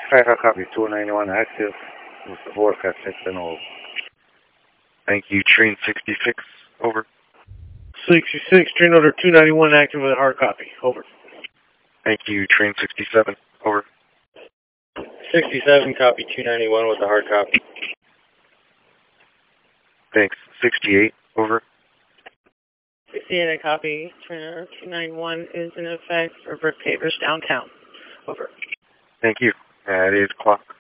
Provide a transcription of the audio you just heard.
Hi, hard copy. 291 active. With the forecast system over. Thank you. Train 66, over. 66, train order 291 active with a hard copy. Over. Thank you. Train 67, over. 67, copy 291 with a hard copy. Thanks. 68, over. 68, I copy. Train order 291 is in effect for Brick Pavers downtown. Over. Thank you. At 8 o'clock.